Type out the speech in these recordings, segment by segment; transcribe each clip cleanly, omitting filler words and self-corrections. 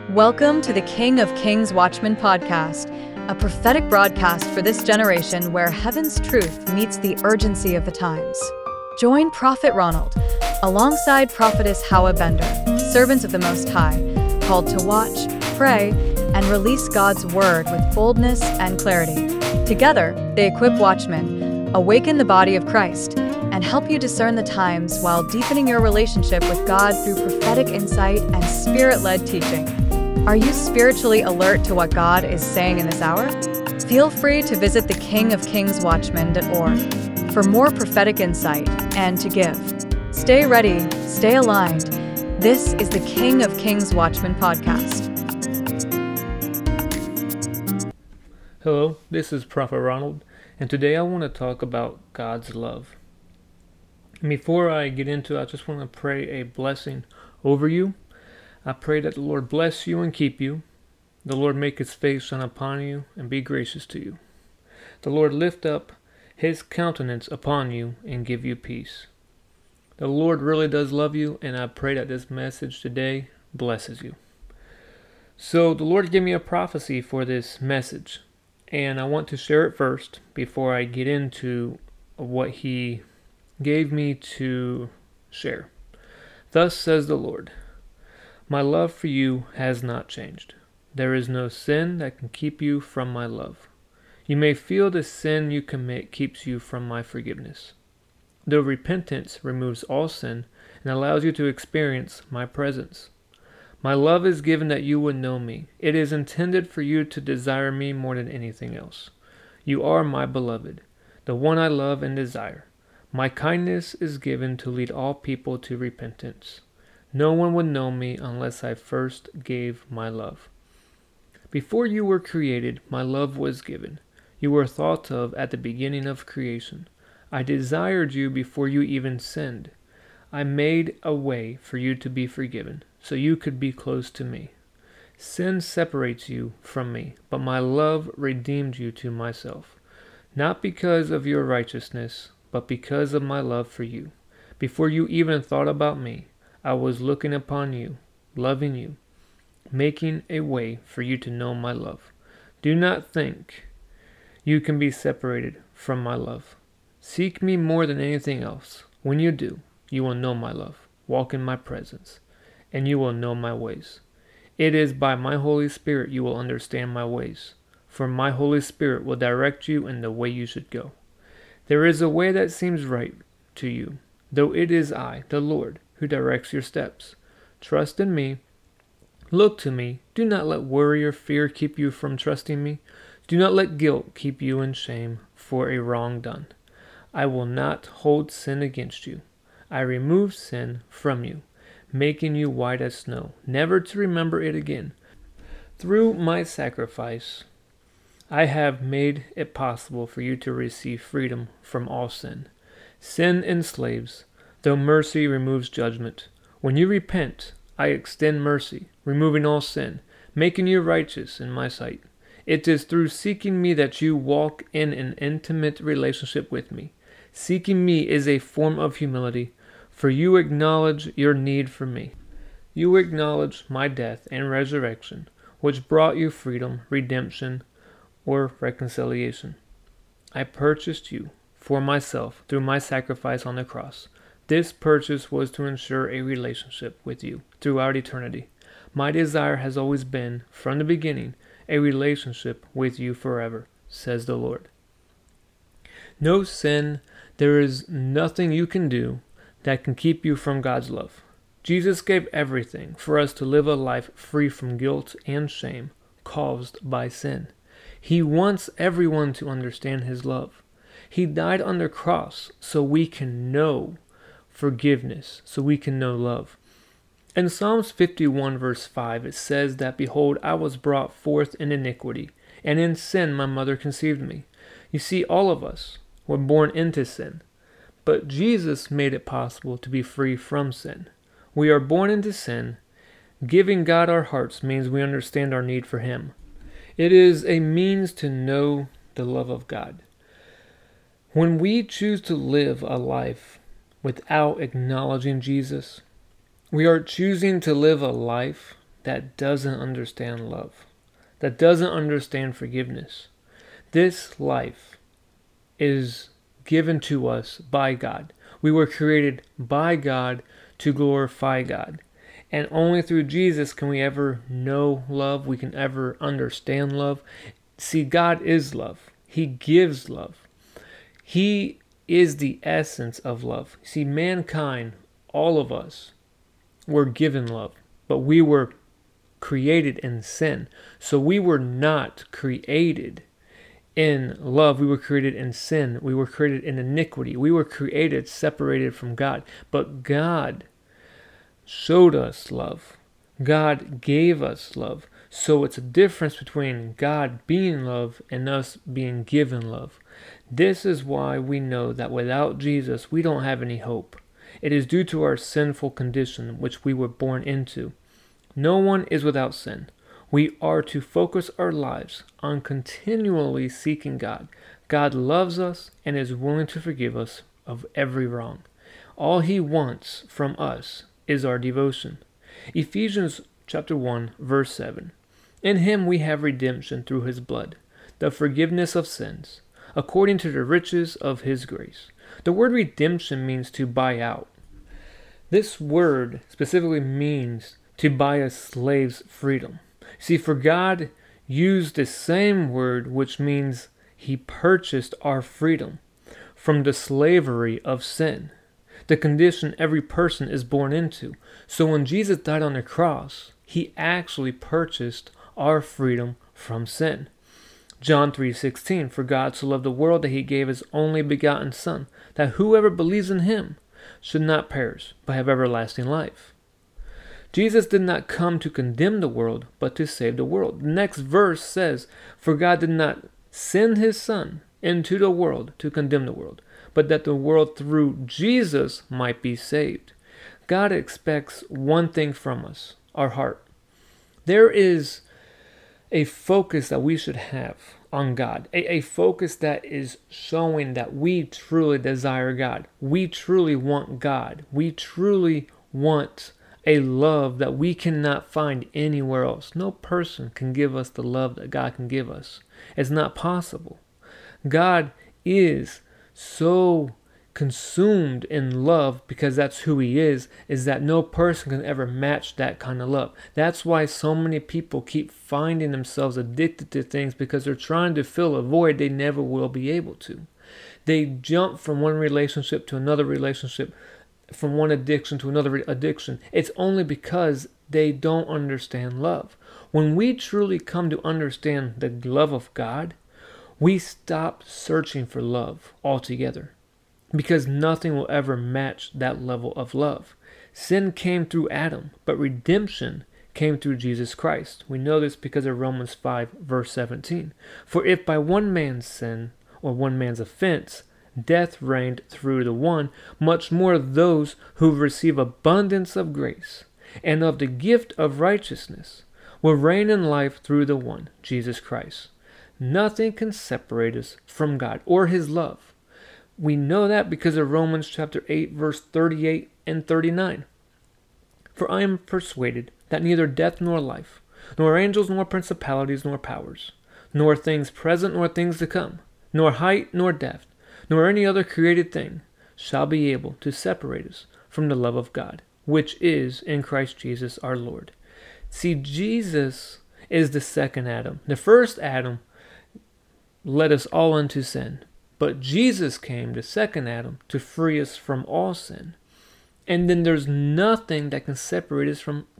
Welcome to the King of Kings Watchmen podcast, a prophetic broadcast for this generation where heaven's truth meets the urgency of the times. Join Prophet Ronald alongside Prophetess Howa Bender, servants of the Most High, called to watch, pray, and release God's word with boldness and clarity. Together, they equip watchmen, awaken the body of Christ, and help you discern the times while deepening your relationship with God through prophetic insight and spirit-led teaching. Are you spiritually alert to what God is saying in this hour? Feel free to visit thekingofkingswatchmen.org for more prophetic insight and to give. Stay ready, stay aligned. This is the King of Kings Watchmen podcast. Hello, this is Prophet Ronald, and today I want to talk about God's love. And before I get into it, I just want to pray a blessing over you. I pray that the Lord bless you and keep you. The Lord make his face shine upon you and be gracious to you. The Lord lift up his countenance upon you and give you peace. The Lord really does love you, and I pray that this message today blesses you. So the Lord gave me a prophecy for this message, and I want to share it first before I get into what he gave me to share. Thus says the Lord, my love for you has not changed. There is no sin that can keep you from my love. You may feel the sin you commit keeps you from my forgiveness. Though repentance removes all sin and allows you to experience my presence. My love is given that you would know me. It is intended for you to desire me more than anything else. You are my beloved, the one I love and desire. My kindness is given to lead all people to repentance. No one would know me unless I first gave my love. Before you were created, my love was given. You were thought of at the beginning of creation. I desired you before you even sinned. I made a way for you to be forgiven, so you could be close to me. Sin separates you from me, but my love redeemed you to myself. Not because of your righteousness, but because of my love for you. Before you even thought about me, I was looking upon you, loving you, making a way for you to know my love. Do not think you can be separated from my love. Seek me more than anything else. When you do, you will know my love, walk in my presence, and you will know my ways. It is by my Holy Spirit you will understand my ways, for my Holy Spirit will direct you in the way you should go. There is a way that seems right to you, though it is I, the Lord, who directs your steps. Trust in me. Look to me. Do not let worry or fear keep you from trusting me. Do not let guilt keep you in shame for a wrong done. I will not hold sin against you. I remove sin from you, making you white as snow, never to remember it again. Through my sacrifice, I have made it possible for you to receive freedom from all sin. Sin enslaves, though mercy removes judgment. When you repent, I extend mercy, removing all sin, making you righteous in my sight. It is through seeking me that you walk in an intimate relationship with me. Seeking me is a form of humility, for you acknowledge your need for me. You acknowledge my death and resurrection, which brought you freedom, redemption, or reconciliation. I purchased you for myself through my sacrifice on the cross. This purchase was to ensure a relationship with you throughout eternity. My desire has always been, from the beginning, a relationship with you forever, says the Lord. No sin, there is nothing you can do that can keep you from God's love. Jesus gave everything for us to live a life free from guilt and shame caused by sin. He wants everyone to understand his love. He died on the cross so we can know forgiveness, so we can know love. In Psalms 51 verse 5 it says that, behold, I was brought forth in iniquity, and in sin my mother conceived me. You see, all of us were born into sin, but Jesus made it possible to be free from sin. We are born into sin. Giving God our hearts means we understand our need for him. It is a means to know the love of God. When we choose to live a life without acknowledging Jesus, we are choosing to live a life that doesn't understand love, that doesn't understand forgiveness. This life is given to us by God. We were created by God to glorify God. And only through Jesus can we ever know love. We can ever understand love. See, God is love. He gives love. He is the essence of love. See, mankind, all of us, were given love, but we were created in sin. So we were not created in love. We were created in sin. We were created in iniquity. We were created separated from God. But God showed us love. God gave us love. So it's a difference between God being love and us being given love. This is why we know that without Jesus, we don't have any hope. It is due to our sinful condition which we were born into. No one is without sin. We are to focus our lives on continually seeking God. God loves us and is willing to forgive us of every wrong. All He wants from us is our devotion. Ephesians chapter 1, verse 7. In Him we have redemption through His blood, the forgiveness of sins, according to the riches of His grace. The word redemption means to buy out. This word specifically means to buy a slave's freedom. See, for God used the same word, which means He purchased our freedom from the slavery of sin, the condition every person is born into. So when Jesus died on the cross, He actually purchased our freedom from sin. John 3:16, for God so loved the world that He gave His only begotten Son, that whoever believes in Him should not perish, but have everlasting life. Jesus did not come to condemn the world, but to save the world. The next verse says, for God did not send His Son into the world to condemn the world, but that the world through Jesus might be saved. God expects one thing from us, our heart. There is a focus that we should have on God, a focus that is showing that we truly desire God. We truly want God. We truly want a love that we cannot find anywhere else. No person can give us the love that God can give us. It's not possible. God is so consumed in love, because that's who He is that no person can ever match that kind of love. That's why so many people keep finding themselves addicted to things, because they're trying to fill a void they never will be able to. They jump from one relationship to another relationship, from one addiction to another addiction. It's only because they don't understand love. When we truly come to understand the love of God, we stop searching for love altogether, because nothing will ever match that level of love. Sin came through Adam, but redemption came through Jesus Christ. We know this because of Romans 5, verse 17. For if by one man's sin, or one man's offense, death reigned through the one, much more those who receive abundance of grace and of the gift of righteousness will reign in life through the one, Jesus Christ. Nothing can separate us from God or His love. We know that because of Romans chapter 8, verse 38 and 39. For I am persuaded that neither death nor life, nor angels nor principalities nor powers, nor things present nor things to come, nor height nor depth, nor any other created thing shall be able to separate us from the love of God, which is in Christ Jesus our Lord. See, Jesus is the second Adam. The first Adam led us all into sin. But Jesus came, the second Adam, to free us from all sin. And then there's nothing that can separate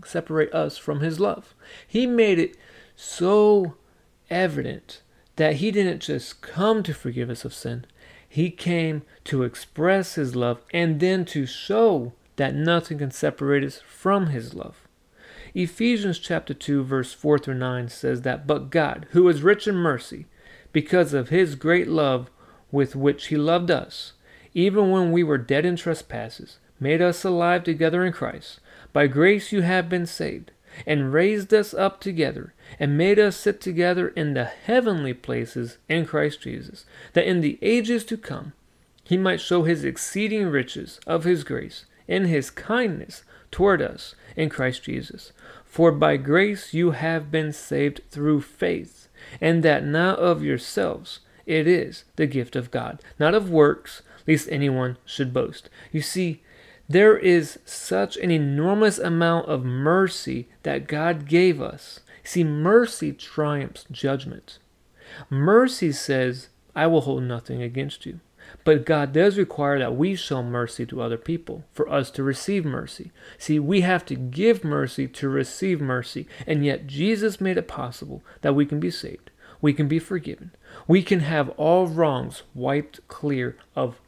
us from His love. He made it so evident that He didn't just come to forgive us of sin. He came to express His love and then to show that nothing can separate us from His love. Ephesians chapter 2, verse 4 through 9 says that, but God, who is rich in mercy, because of His great love with which He loved us, even when we were dead in trespasses, made us alive together in Christ. By grace you have been saved, and raised us up together, and made us sit together in the heavenly places in Christ Jesus, that in the ages to come He might show His exceeding riches of His grace in His kindness toward us in Christ Jesus. For by grace you have been saved through faith, and that not of yourselves. It is the gift of God, not of works, lest anyone should boast. You see, there is such an enormous amount of mercy that God gave us. See, mercy triumphs judgment. Mercy says, I will hold nothing against you. But God does require that we show mercy to other people for us to receive mercy. See, we have to give mercy to receive mercy, and yet Jesus made it possible that we can be saved. We can be forgiven. We can have all wrongs wiped clear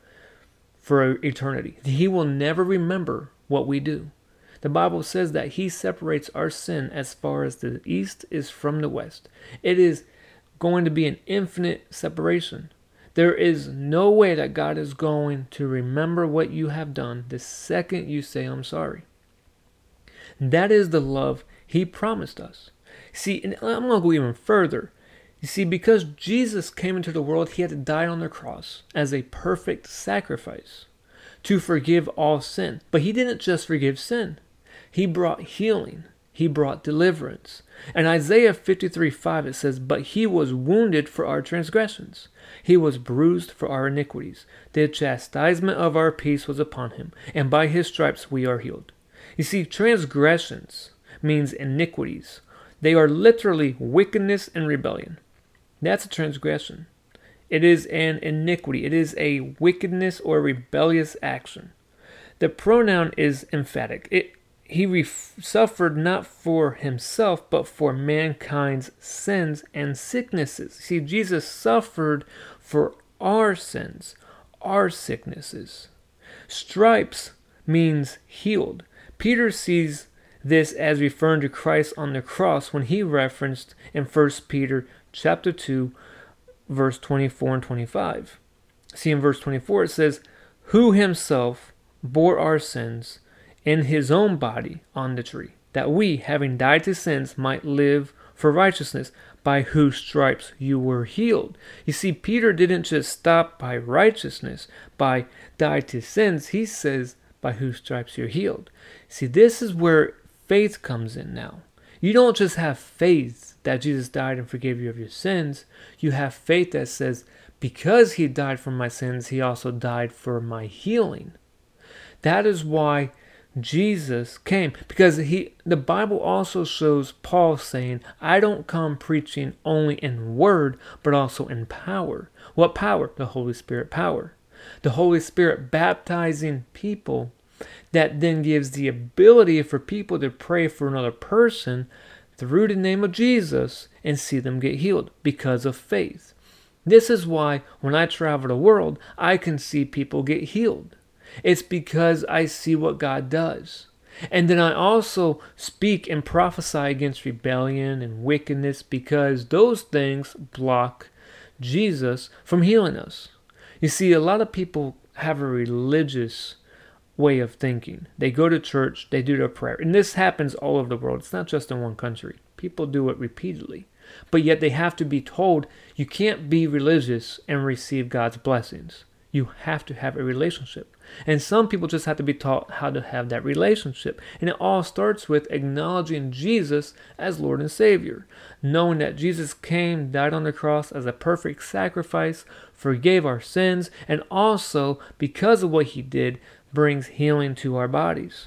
for eternity. He will never remember what we do. The Bible says that He separates our sin as far as the east is from the west. It is going to be an infinite separation. There is no way that God is going to remember what you have done the second you say, I'm sorry. That is the love He promised us. See, and I'm going to go even further. You see, because Jesus came into the world, He had to die on the cross as a perfect sacrifice to forgive all sin. But He didn't just forgive sin. He brought healing. He brought deliverance. In Isaiah 53:5 it says, but He was wounded for our transgressions. He was bruised for our iniquities. The chastisement of our peace was upon Him, and by His stripes we are healed. You see, transgressions means iniquities. They are literally wickedness and rebellion. That's a transgression. It is an iniquity. It is a wickedness or rebellious action. The pronoun is emphatic. He suffered not for Himself, but for mankind's sins and sicknesses. See, Jesus suffered for our sins, our sicknesses. Stripes means healed. Peter sees this as referring to Christ on the cross when he referenced in 1 Peter chapter 2, verse 24 and 25. See, in verse 24 it says, who Himself bore our sins in His own body on the tree, that we, having died to sins, might live for righteousness, by whose stripes you were healed. You see, Peter didn't just stop by righteousness, by died to sins. He says, by whose stripes you're healed. See, this is where faith comes in now. You don't just have faith that Jesus died and forgave you of your sins. You have faith that says, because He died for my sins, He also died for my healing. That is why Jesus came, because the Bible also shows Paul saying, I don't come preaching only in word, but also in power. What power? The Holy Spirit power. The Holy Spirit baptizing people that then gives the ability for people to pray for another person through the name of Jesus and see them get healed because of faith. This is why when I travel the world, I can see people get healed. It's because I see what God does. And then I also speak and prophesy against rebellion and wickedness, because those things block Jesus from healing us. You see, a lot of people have a religious way of thinking. They go to church, they do their prayer. And this happens all over the world. It's not just in one country. People do it repeatedly. But yet they have to be told, you can't be religious and receive God's blessings. You have to have a relationship. And some people just have to be taught how to have that relationship. And it all starts with acknowledging Jesus as Lord and Savior. Knowing that Jesus came, died on the cross as a perfect sacrifice, forgave our sins, and also, because of what He did, brings healing to our bodies.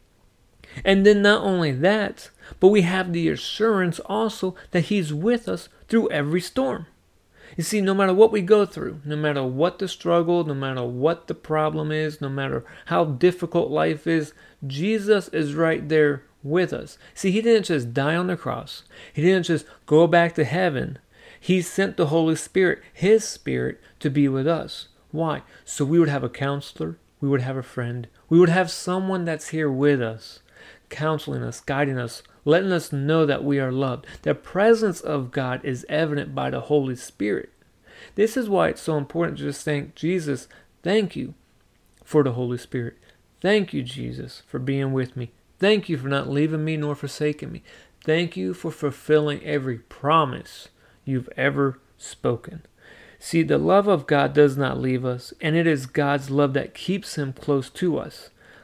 And then not only that, but we have the assurance also that He's with us through every storm. You see, no matter what we go through, no matter what the struggle, no matter what the problem is, no matter how difficult life is, Jesus is right there with us. See, He didn't just die on the cross. He didn't just go back to heaven. He sent the Holy Spirit, His Spirit, to be with us. Why? So we would have a counselor, we would have a friend, we would have someone that's here with us, counseling us, guiding us, letting us know that we are loved. The presence of God is evident by the Holy Spirit. This is why it's so important to just thank Jesus. Thank you for the Holy Spirit. Thank you, Jesus, for being with me. Thank you for not leaving me nor forsaking me. Thank you for fulfilling every promise you've ever spoken. See, the love of God does not leave us, and it is God's love that keeps Him close to us.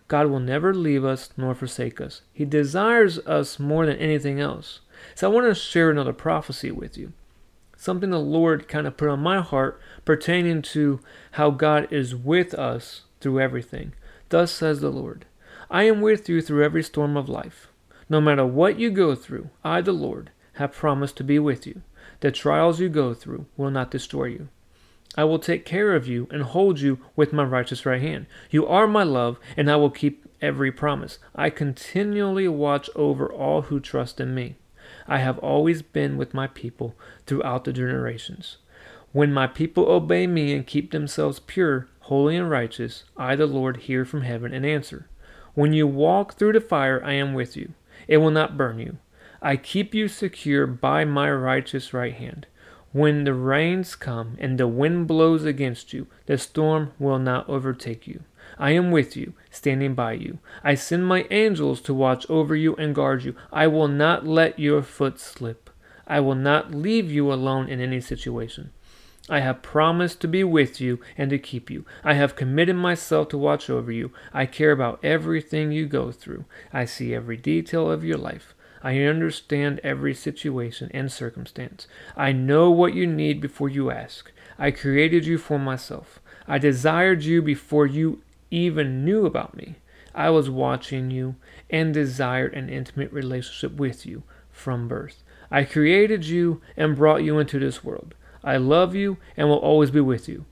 God will never leave us nor forsake us. He desires us more than anything else. So I want to share another prophecy with you. Something the Lord kind of put on my heart pertaining to how God is with us through everything. Thus says the Lord, I am with you through every storm of life. No matter what you go through, I, the Lord, have promised to be with you. The trials you go through will not destroy you. I will take care of you and hold you with my righteous right hand. You are my love, and I will keep every promise. I continually watch over all who trust in me. I have always been with my people throughout the generations. When my people obey me and keep themselves pure, holy, and righteous, I, the Lord, hear from heaven and answer. When you walk through the fire, I am with you. It will not burn you. I keep you secure by my righteous right hand. When the rains come and the wind blows against you, the storm will not overtake you. I am with you, standing by you. I send my angels to watch over you and guard you. I will not let your foot slip. I will not leave you alone in any situation. I have promised to be with you and to keep you. I have committed myself to watch over you. I care about everything you go through. I see every detail of your life. I understand every situation and circumstance. I know what you need before you ask. I created you for myself. I desired you before you even knew about me. I was watching you and desired an intimate relationship with you from birth. I created you and brought you into this world. I love you and will always be with you.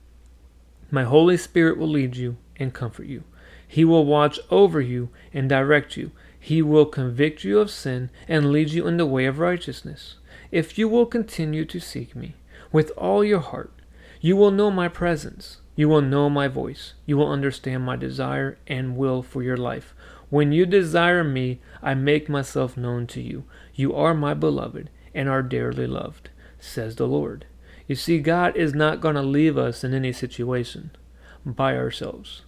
My Holy Spirit will lead you and comfort you. He will watch over you and direct you. He will convict you of sin and lead you in the way of righteousness. If you will continue to seek me with all your heart, you will know my presence. You will know my voice. You will understand my desire and will for your life. When you desire me, I make myself known to you. You are my beloved and are dearly loved, says the Lord. You see, God is not going to leave us in any situation by ourselves.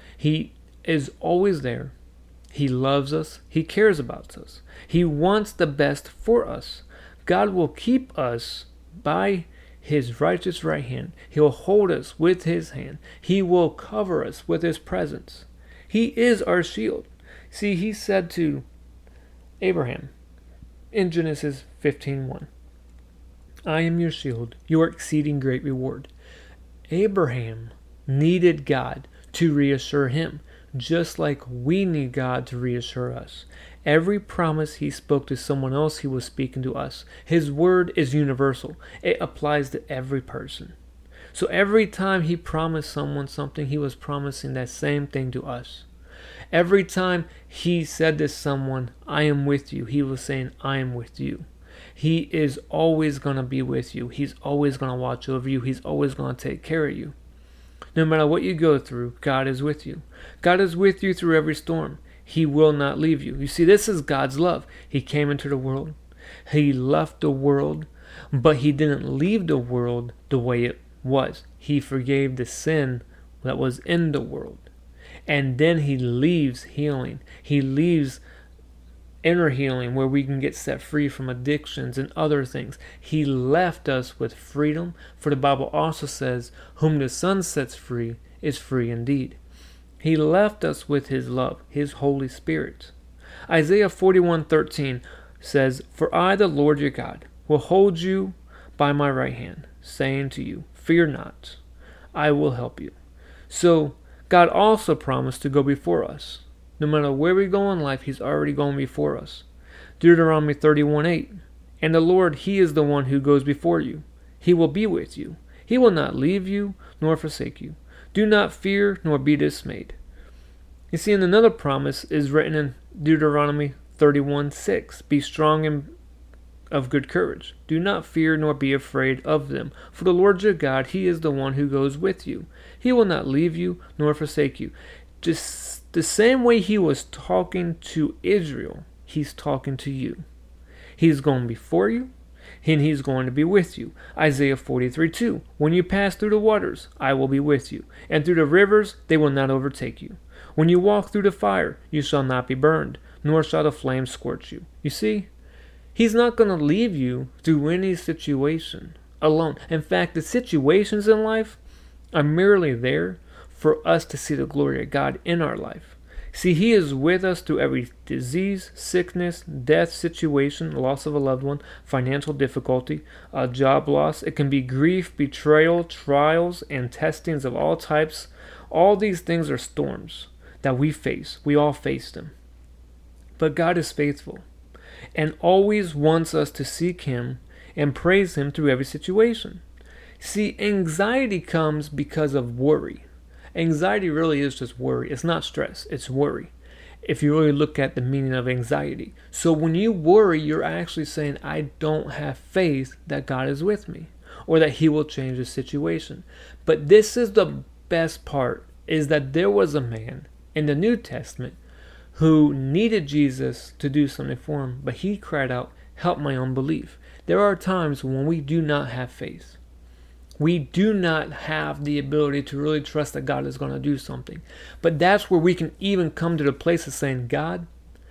He is always there. He loves us. He cares about us. He wants the best for us. God will keep us by His righteous right hand. He'll hold us with His hand. He will cover us with His presence. He is our shield. See, He said to Abraham in Genesis 15:1, I am your shield, your exceeding great reward. Abraham needed God to reassure him, just like we need God to reassure us. Every promise he spoke to someone else, he was speaking to us. His word is universal. It applies to every person. So every time he promised someone something, he was promising that same thing to us. Every time he said to someone, I am with you, he was saying, I am with you. He is always going to be with you. He's always going to watch over you. He's always going to take care of you. No matter what you go through, God is with you. God is with you through every storm. He will not leave you. You see, this is God's love. He came into the world. He left the world, but He didn't leave the world the way it was. He forgave the sin that was in the world. And then He leaves healing. He leaves inner healing where we can get set free from addictions and other things. He left us with freedom, for the Bible also says, whom the Son sets free is free indeed. He left us with His love, His Holy Spirit. Isaiah 41:13 says, For I, the Lord your God, will hold you by my right hand, saying to you, Fear not, I will help you. So God also promised to go before us. No matter where we go in life, He's already gone before us. Deuteronomy 31:8. And the Lord, He is the one who goes before you. He will be with you. He will not leave you nor forsake you. Do not fear nor be dismayed. You see, and another promise is written in Deuteronomy 31:6. Be strong and of good courage. Do not fear nor be afraid of them. For the Lord your God, He is the one who goes with you. He will not leave you nor forsake you. Just the same way He was talking to Israel, He's talking to you. He's going before you, and He's going to be with you. Isaiah 43:2. When you pass through the waters, I will be with you, and through the rivers, they will not overtake you. When you walk through the fire, you shall not be burned, nor shall the flames scorch you. You see, He's not going to leave you through any situation alone. In fact, the situations in life are merely there for us to see the glory of God in our life. See, He is with us through every disease, sickness, death situation, loss of a loved one, financial difficulty, a job loss. It can be grief, betrayal, trials, and testings of all types. All these things are storms that we face. We all face them. But God is faithful and always wants us to seek Him and praise Him through every situation. See, anxiety comes because of worry. Anxiety really is just worry. It's not stress, it's worry. If you really look at the meaning of anxiety. So when you worry, you're actually saying, I don't have faith that God is with me or that He will change the situation. But this is the best part, is that there was a man in the New Testament who needed Jesus to do something for him, but he cried out, help my unbelief. There are times when we do not have faith. We do not have the ability to really trust that God is going to do something. But that's where we can even come to the place of saying, God,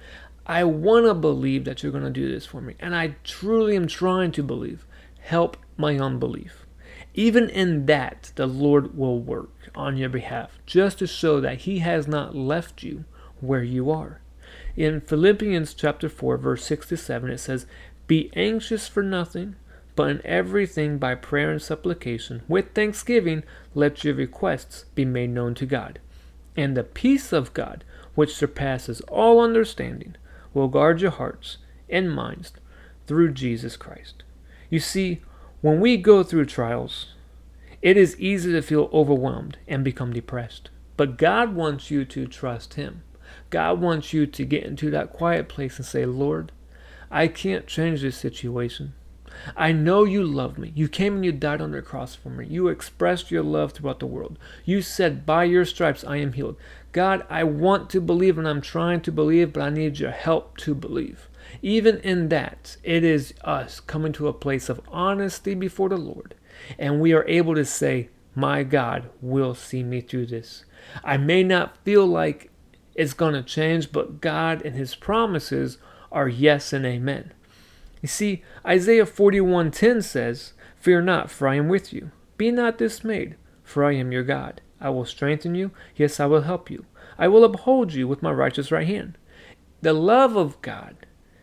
I want to believe that you're going to do this for me. And I truly am trying to believe. Help my unbelief. Even in that, the Lord will work on your behalf, just to show that He has not left you where you are. In Philippians chapter 4, verse 6 to 7, it says, be anxious for nothing, but in everything by prayer and supplication, with thanksgiving, let your requests be made known to God. And the peace of God, which surpasses all understanding, will guard your hearts and minds through Jesus Christ. You see, when we go through trials, it is easy to feel overwhelmed and become depressed. But God wants you to trust Him. God wants you to get into that quiet place and say, Lord, I can't change this situation. I know you love me. You came and you died on the cross for me. You expressed your love throughout the world. You said, by your stripes I am healed. God, I want to believe and I'm trying to believe, but I need your help to believe. Even in that, it is us coming to a place of honesty before the Lord. And we are able to say, my God will see me through this. I may not feel like it's going to change, but God and His promises are yes and amen. You see, Isaiah 41:10 says, fear not, for I am with you. Be not dismayed, for I am your God. I will strengthen you. Yes, I will help you. I will uphold you with my righteous right hand. The love of God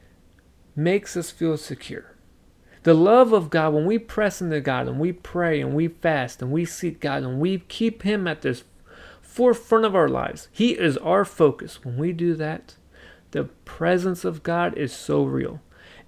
makes us feel secure. The love of God, when we press into God and we pray and we fast and we seek God and we keep Him at the forefront of our lives, He is our focus. When we do that, the presence of God is so real.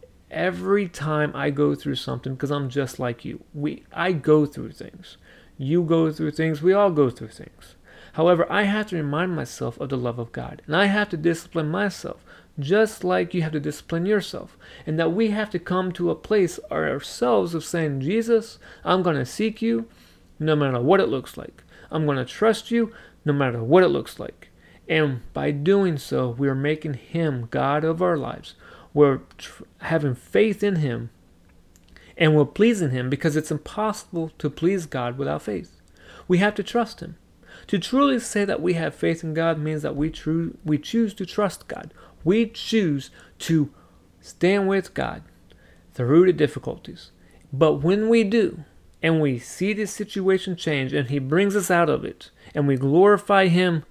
Every time I go through something, because I'm just like you, I go through things. You go through things. We all go through things. However, I have to remind myself of the love of God. And I have to discipline myself, just like you have to discipline yourself. And that we have to come to a place ourselves of saying, Jesus, I'm going to seek you no matter what it looks like. I'm going to trust you no matter what it looks like. And by doing so, we are making Him God of our lives. We're having faith in Him, and we're pleasing Him, because it's impossible to please God without faith. We have to trust Him. To truly say that we have faith in God means that we choose to trust God. We choose to stand with God through the difficulties. But when we do, and we see this situation change, and He brings us out of it, and we glorify Him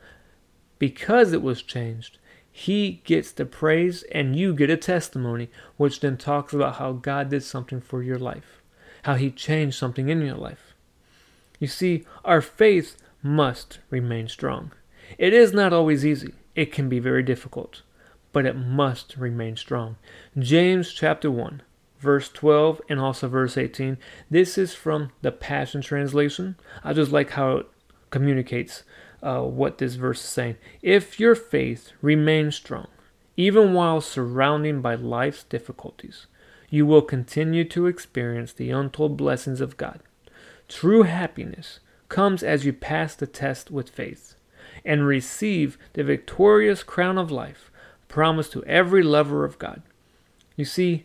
because it was changed, He gets the praise and you get a testimony, which then talks about how God did something for your life, how He changed something in your life. You see, our faith must remain strong. It is not always easy. It can be very difficult, but it must remain strong. James chapter 1, verse 12 and also verse 18. This is from the Passion Translation. I just like how it communicates what this verse is saying. If your faith remains strong, even while surrounded by life's difficulties, you will continue to experience the untold blessings of God. True happiness comes as you pass the test with faith and receive the victorious crown of life promised to every lover of God. You see,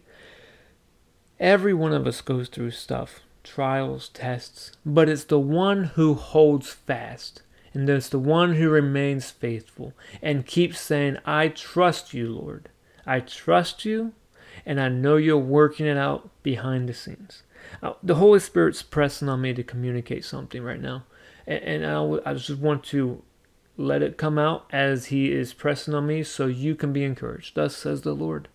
every one of us goes through stuff, trials, tests, but it's the one who holds fast. And there's the one who remains faithful and keeps saying, I trust you, Lord. I trust you, and I know you're working it out behind the scenes. The Holy Spirit's pressing on me to communicate something right now. And I just want to let it come out as he is pressing on me so you can be encouraged. Thus says the Lord.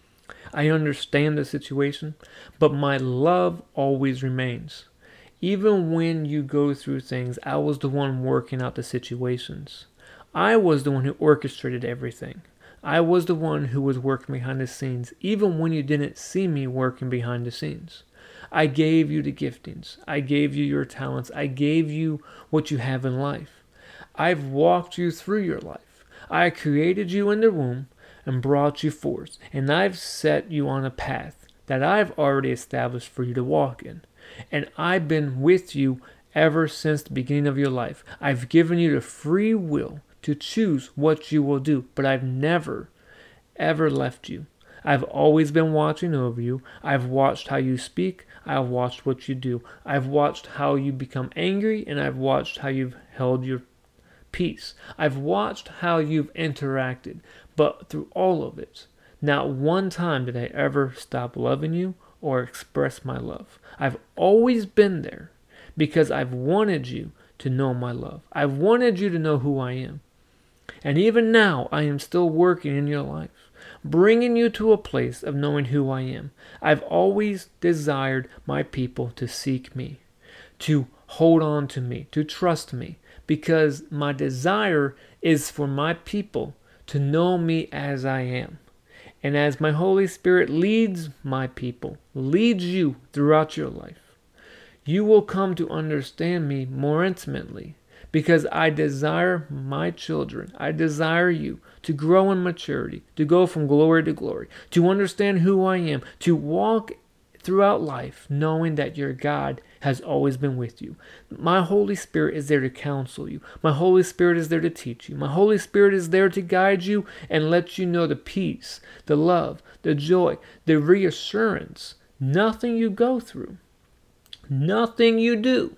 I understand the situation, but my love always remains. Even when you go through things, I was the one working out the situations. I was the one who orchestrated everything. I was the one who was working behind the scenes, even when you didn't see me working behind the scenes. I gave you the giftings. I gave you your talents. I gave you what you have in life. I've walked you through your life. I created you in the womb and brought you forth, and I've set you on a path that I've already established for you to walk in. And I've been with you ever since the beginning of your life. I've given you the free will to choose what you will do, but I've never, ever left you. I've always been watching over you. I've watched how you speak. I've watched what you do. I've watched how you become angry, and I've watched how you've held your peace. I've watched how you've interacted, but through all of it, not one time did I ever stop loving you or express my love. I've always been there because I've wanted you to know my love. I've wanted you to know who I am. And even now, I am still working in your life, bringing you to a place of knowing who I am. I've always desired my people to seek me, to hold on to me, to trust me, because my desire is for my people to know me as I am. And as my Holy Spirit leads my people, leads you throughout your life, you will come to understand me more intimately, because I desire my children, I desire you to grow in maturity, to go from glory to glory, to understand who I am, to walk throughout life knowing that your God has always been with you. My Holy Spirit is there to counsel you. My Holy Spirit is there to teach you. My Holy Spirit is there to guide you and let you know the peace, the love, the joy, the reassurance. Nothing you go through, nothing you do,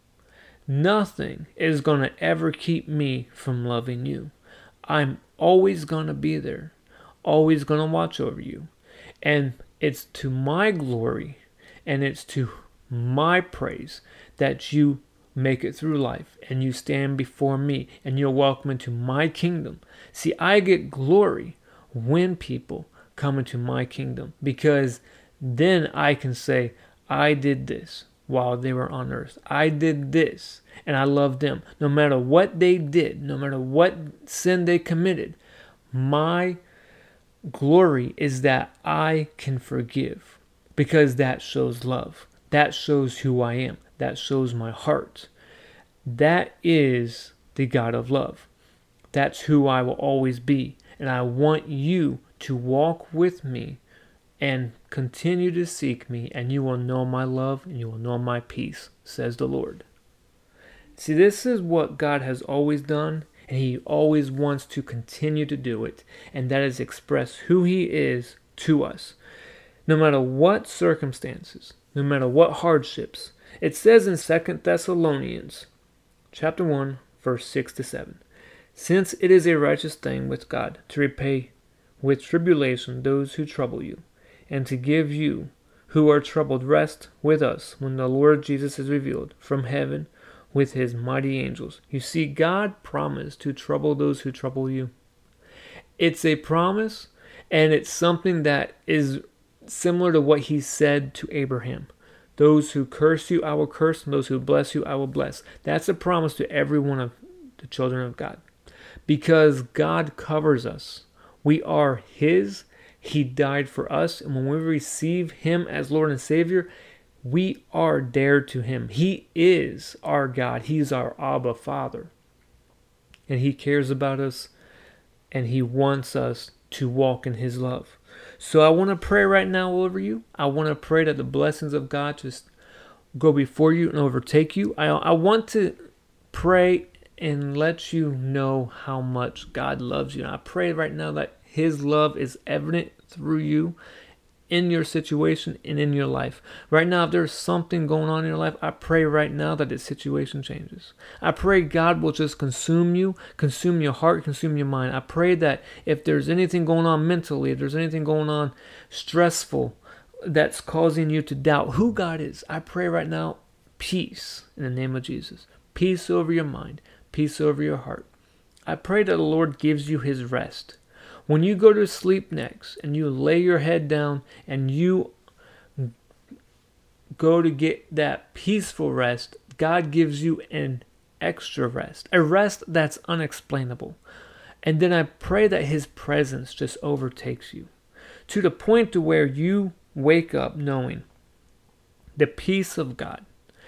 nothing is going to ever keep me from loving you. I'm always going to be there, always going to watch over you. And it's to my glory and it's to my praise that you make it through life and you stand before me and you're welcome into my kingdom. See, I get glory when people come into my kingdom, because then I can say, I did this while they were on earth. I did this and I loved them. No matter what they did, no matter what sin they committed, my glory is that I can forgive, because that shows love. That shows who I am. That shows my heart. That is the God of love. That's who I will always be. And I want you to walk with me and continue to seek me, and you will know my love and you will know my peace, says the Lord. See, this is what God has always done, and He always wants to continue to do it, and that is express who He is to us. No matter what circumstances, no matter what hardships. It says in 2 Thessalonians chapter 1, verse 6 to 7, since it is a righteous thing with God to repay with tribulation those who trouble you, and to give you who are troubled rest with us when the Lord Jesus is revealed from heaven with His mighty angels. You see, God promised to trouble those who trouble you. It's a promise, and it's something that is similar to what He said to Abraham. Those who curse you, I will curse, and those who bless you, I will bless. That's a promise to every one of the children of God. Because God covers us. We are His. He died for us. And when we receive Him as Lord and Savior, we are dear to Him. He is our God. He's our Abba Father. And He cares about us. And He wants us to walk in His love. So I want to pray right now over you. I want to pray that the blessings of God just go before you and overtake you. I want to pray and let you know how much God loves you. And I pray right now that His love is evident through you in your situation and in your life. Right now, if there's something going on in your life, I pray right now that the situation changes. I pray God will just consume you, consume your heart, consume your mind. I pray that if there's anything going on mentally, if there's anything going on stressful that's causing you to doubt who God is, I pray right now, peace in the name of Jesus. Peace over your mind, peace over your heart. I pray that the Lord gives you His rest. When you go to sleep next and you lay your head down and you go to get that peaceful rest, God gives you an extra rest, a rest that's unexplainable. And then I pray that His presence just overtakes you to the point to where you wake up knowing the peace of God.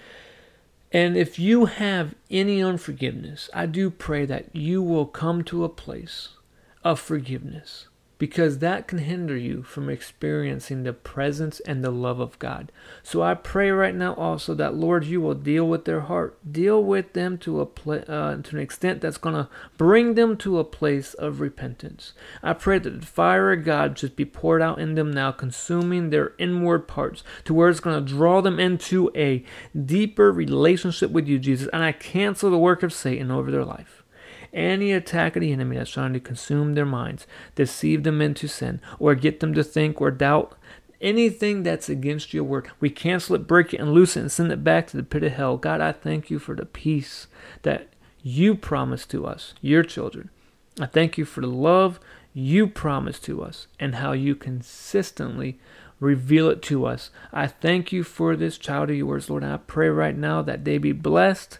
And if you have any unforgiveness, I do pray that you will come to a place of forgiveness, because that can hinder you from experiencing the presence and the love of God. So I pray right now also that, Lord, you will deal with their heart. Deal with them to an extent that's going to bring them to a place of repentance. I pray that the fire of God just be poured out in them now, consuming their inward parts, to where it's going to draw them into a deeper relationship with you, Jesus. And I cancel the work of Satan over their life. Any attack of the enemy that's trying to consume their minds, deceive them into sin, or get them to think or doubt anything that's against your word, we cancel it, break it, and loose it, and send it back to the pit of hell. God, I thank you for the peace that you promised to us, your children. I thank you for the love you promised to us and how you consistently reveal it to us. I thank you for this child of yours, Lord. And I pray right now that they be blessed,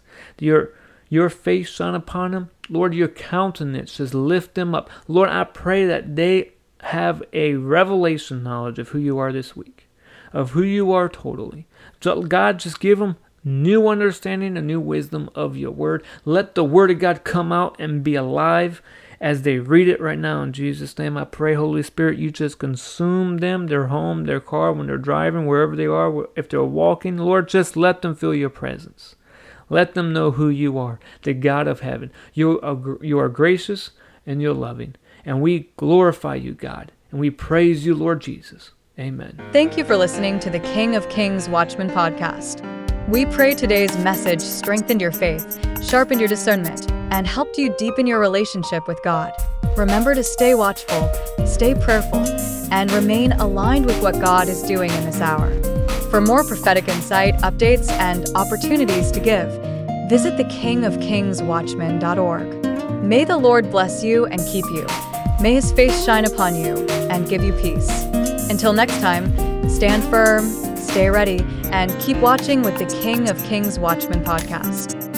your face shine upon them. Lord, your countenance just lift them up. Lord, I pray that they have a revelation knowledge of who you are this week, of who you are totally. So God, just give them new understanding and new wisdom of your word. Let the word of God come out and be alive as they read it right now. In Jesus' name, I pray, Holy Spirit, you just consume them, their home, their car, when they're driving, wherever they are, if they're walking. Lord, just let them feel your presence. Let them know who you are, the God of heaven. You are gracious and you're loving. And we glorify you, God. And we praise you, Lord Jesus. Amen. Thank you for listening to the King of Kings Watchman podcast. We pray today's message strengthened your faith, sharpened your discernment, and helped you deepen your relationship with God. Remember to stay watchful, stay prayerful, and remain aligned with what God is doing in this hour. For more prophetic insight, updates, and opportunities to give, visit thekingofkingswatchman.org. May the Lord bless you and keep you. May His face shine upon you and give you peace. Until next time, stand firm, stay ready, and keep watching with the King of Kings Watchman podcast.